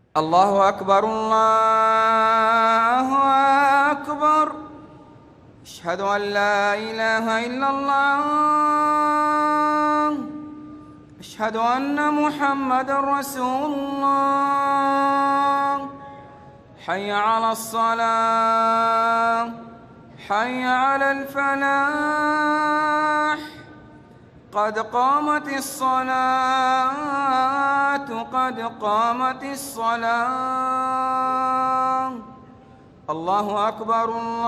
الله أكبر الله أكبر. أشهد أن لا إله إلا الله. أشهد أن محمد رسول الله. حي على الصلاة، حي على الفلاح. قد قامت الصلاة، قد قامت الصلاة. الله أكبر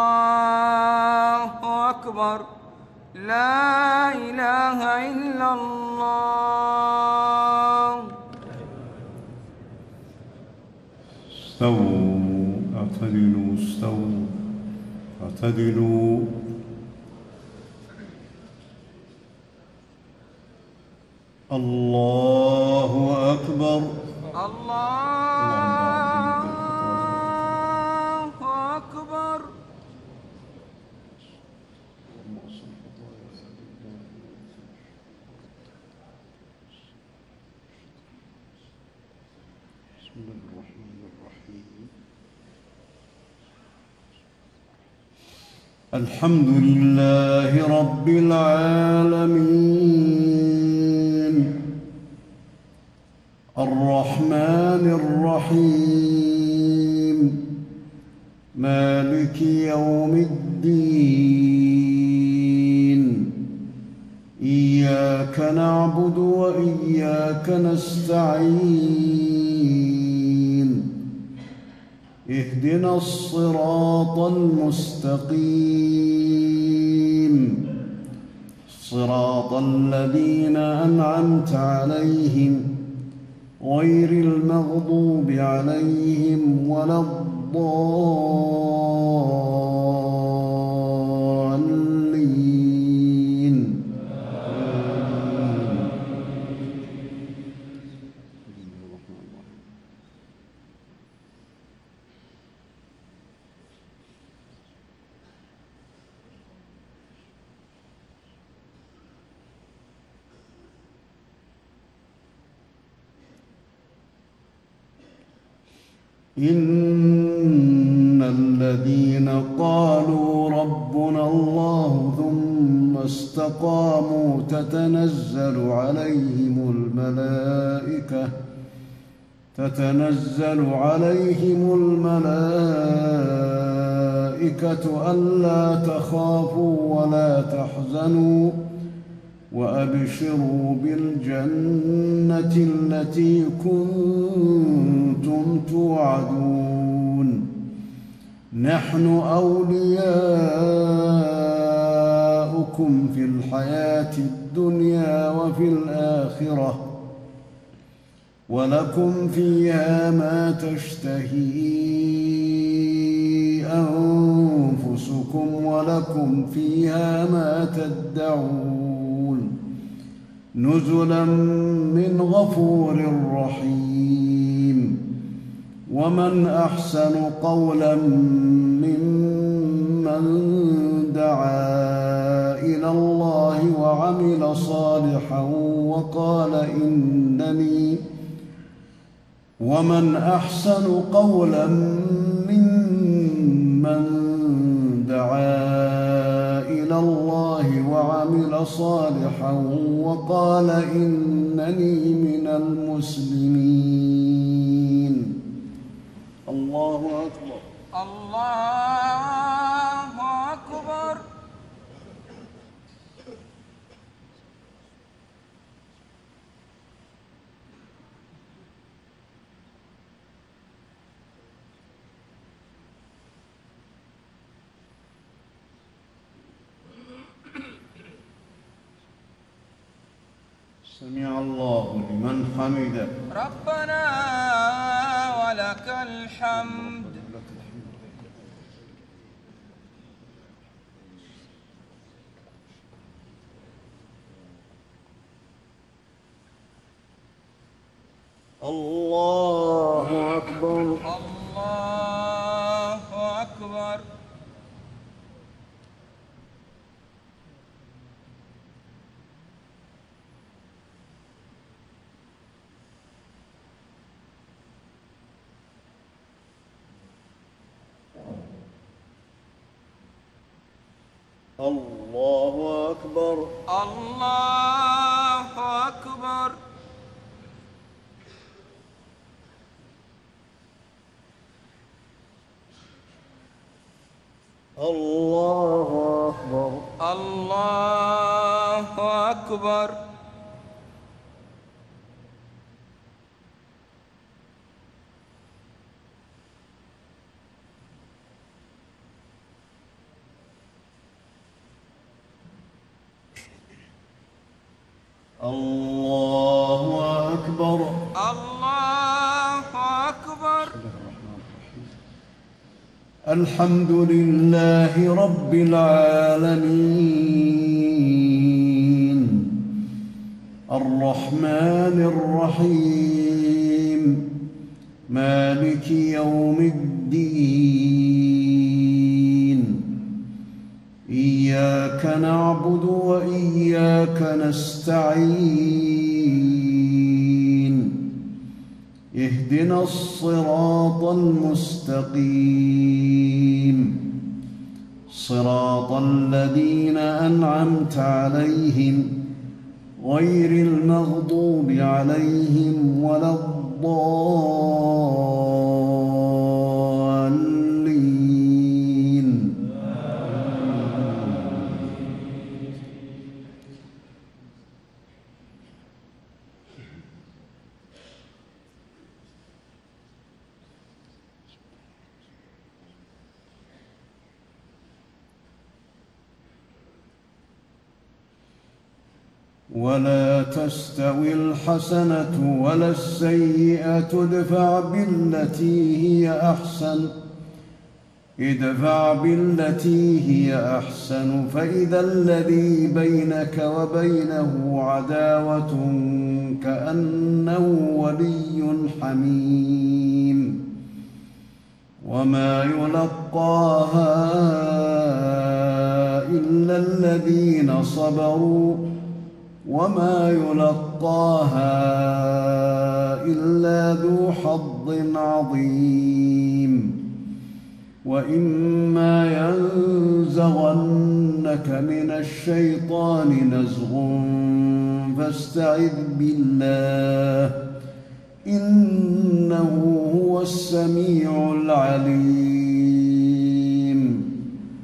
الله أكبر. لا إله إلا الله. استووا اعتدلوا، استووا اعتدلوا. الله أكبر. الله أكبر. بسم الله الرحمن الرحيم. الحمد لله رب العالمين، الرحمن الرحيم، مالك يوم الدين. إياك نعبد وإياك نستعين. اهدنا الصراط المستقيم، صراط الذين أنعمت عليهم غير المغضوب عليهم ولا الضالين. إن الذين قالوا ربنا الله ثم استقاموا تتنزل عليهم الملائكة ألا تخافوا ولا تحزنوا وأبشروا بالجنة التي كنتم توعدون. نحن أولياؤكم في الحياة الدنيا وفي الآخرة، ولكم فيها ما تشتهي أنفسكم ولكم فيها ما تدعون. نزلا من غفور رحيم. ومن أحسن قولا ممن دعا إلى الله وعمل صالحا وقال إنني ومن أحسن قولا ممن دعا إلى الله وعمل صالحا وقال إنني من المسلمين. الله أكبر. الله أكبر. سمع الله لمن حمده. ربنا ولك الحمد. الله أكبر. الله أكبر. الله أكبر. الله أكبر. الله أكبر. الله أكبر. الله أكبر. الله أكبر. الحمد لله رب العالمين الرحمن الرحيم مالك يوم الدين إياك نعبد وإياك نستعين اهدنا الصراط المستقيم صراط الذين أنعمت عليهم غير المغضوب عليهم ولا الضالين. ولا تستوي الحسنة ولا السيئة ادفع بالتي هي أحسن فإذا الذي بينك وبينه عداوة كأنه ولي حميم وما يلقاها إلا الذين صبروا وما يلقاها إلا ذو حظ عظيم وإما ينزغنك من الشيطان نزغ فاستعذ بالله إنه هو السميع العليم.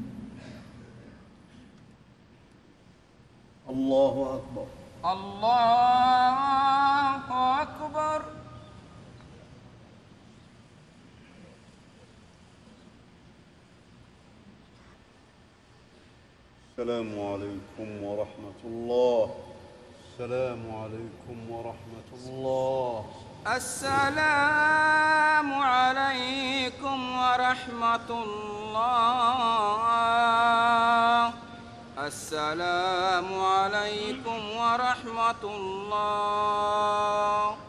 الله أكبر. الله أكبر. السلام عليكم ورحمة الله. السلام عليكم ورحمة الله. السلام عليكم ورحمة الله. السلام عليكم ورحمة الله.